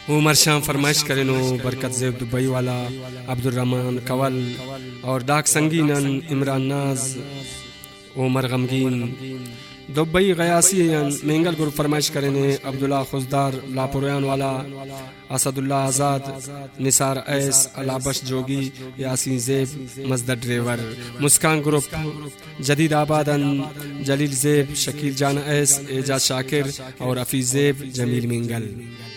उमर शाह फरमाइश करेनो बरकत ज़ेब दुबई वाला अब्दुर्रहमान कवल और दाग संगीनन इमरान नाज उमर गमगीन दुबई गयासी मेंगल गुरु फरमाइश करेने अब्दुल्ला खुजदार लापुरयान वाला असदुल्ला आज़ाद निसार ऐस अलाबश जोगी यासीन ज़ेब मजदर ड्रेवर मुस्कान ग्रुप जदीद आबादन जलील ज़ेब शकील जान ऐस एजाज शाकिर और हफीज़ ज़ेब जमील मेंगल।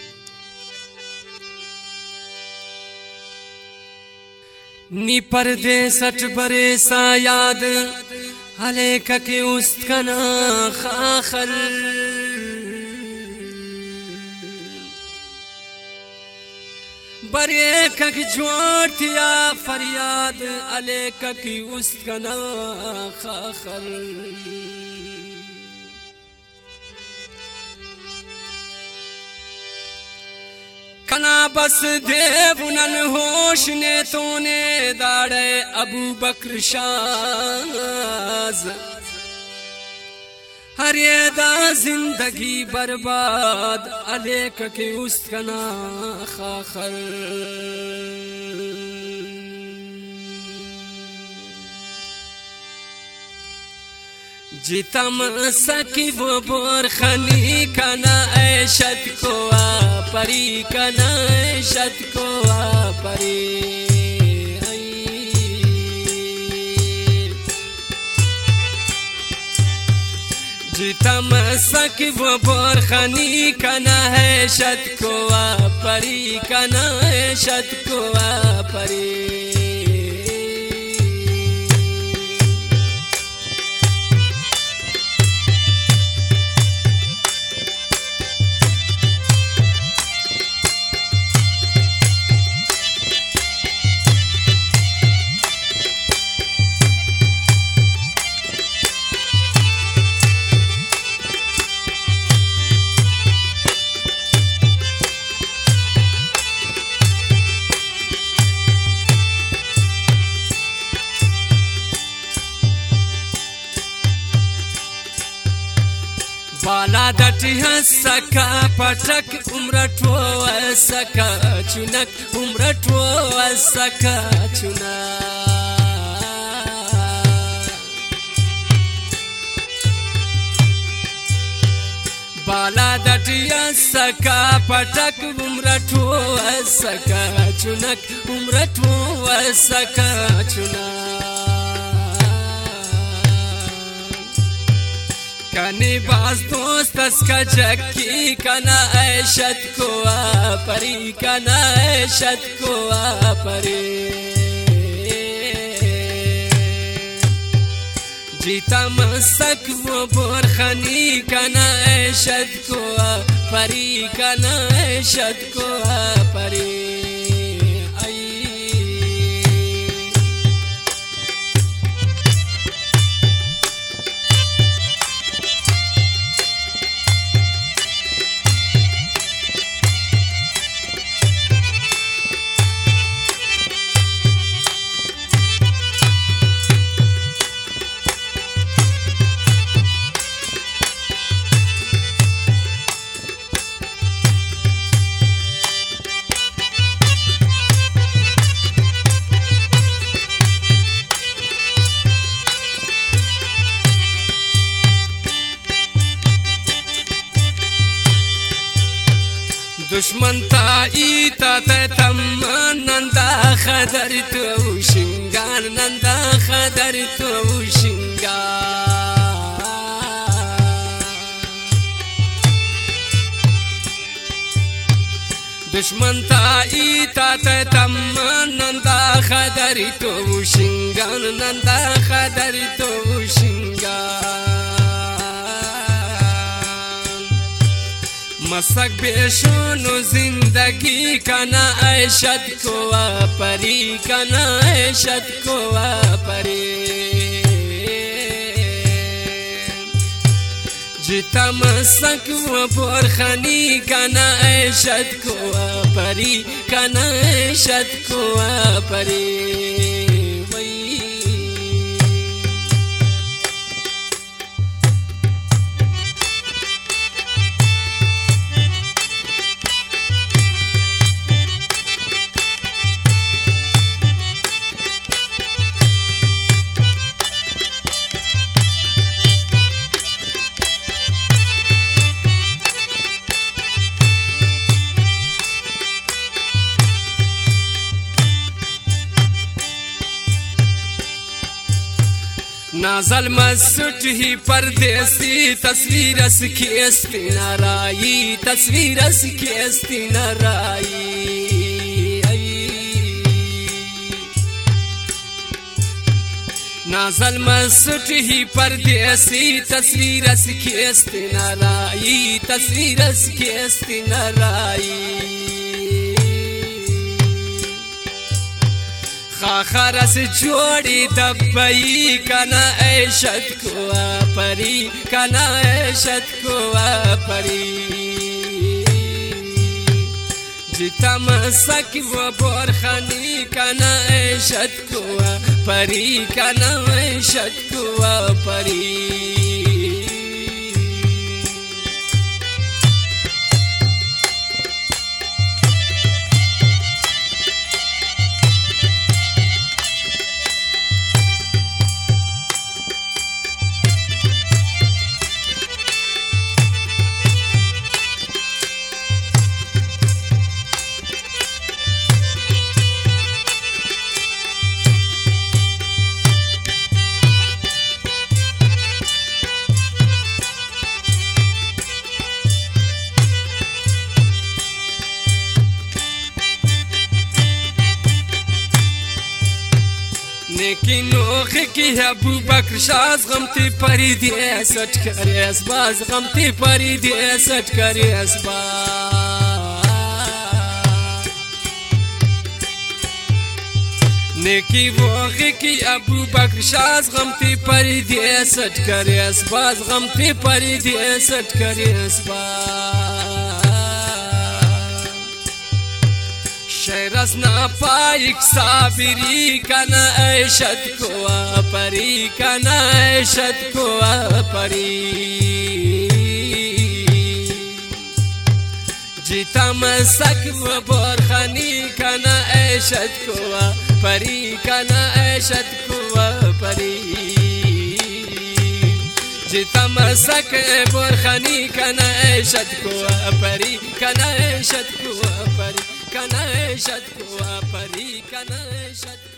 नी पर्दे सट बरे सा याद अलेक के उस्कना खाखल बरे कक जोटिया फरियाद अलेक की उस्कना खाखल कना बस देवनन होश ने तोने दाड़े अबू बकर शाज हरियदा जिंदगी बर्बाद अलेक के उस्कना खाखर जितम सकी वो बोर खनी कना ऐशत को परी कना ऐशत को परी जितम सकी वो बोर खनी कना ऐशत को परी कना ऐशत को परी बाला दटिया सका पटक उम्रठो सका चुनक उम्रठो सका चुना बाला दटिया सका पटक उम्रठो सका चुनक उम्रठो सका चुना कनी बाज दोस्त का जक्की कना ऐशत को परी कना ऐशत को परी जीता मसक वो बोरखनी कना ऐशत को परी कना ऐशत को परी दुश्मन ताई ताते तम नंदा खदर तो शिंगार नंदा खदर तो शिंगार दुश्मन ताई ताते तम नंदा खदर तो शिंगार नंदा खदर तो शिंगार मसक बेशोनो जिंदगी कना ऐशत को परी कना ऐशत को परी जिता मसक वो बोरखनी कना ऐशत को परी कना ऐशत को परी नाजल मसुट ही परदेसी तस्वीर खींचती नाराई तस्वीर खींचती नाराई नाजल मसुट ही परदेसी तस्वीर खींचती नाराई तस्वीर खींचती नाराई खाखरस जोड़ी दबई कना ऐशत को परी कना ऐशत को परी जितम सक वो बोरखनी कना ऐशत को परी कना ऐशत को परी नेकी नोख की अबू बकर शाज गमती परी दिए सट करे असबाज गमती परी दिए सट करे असबाज नेकी वोख की अबू बकर शाज गमती परी दिए सट करे असबाज गमती परी दिए सट करे असबाज शेरस ना पाइक साबिरी कना ऐशत को परी कना ऐशत को परी जितम सक बोरखनी कना ऐशत को परी कना ऐशत को परी जितम सक बोरखनी कना ऐशत को परी कना ऐशत को परी कना ऐशत को परी कना ऐशत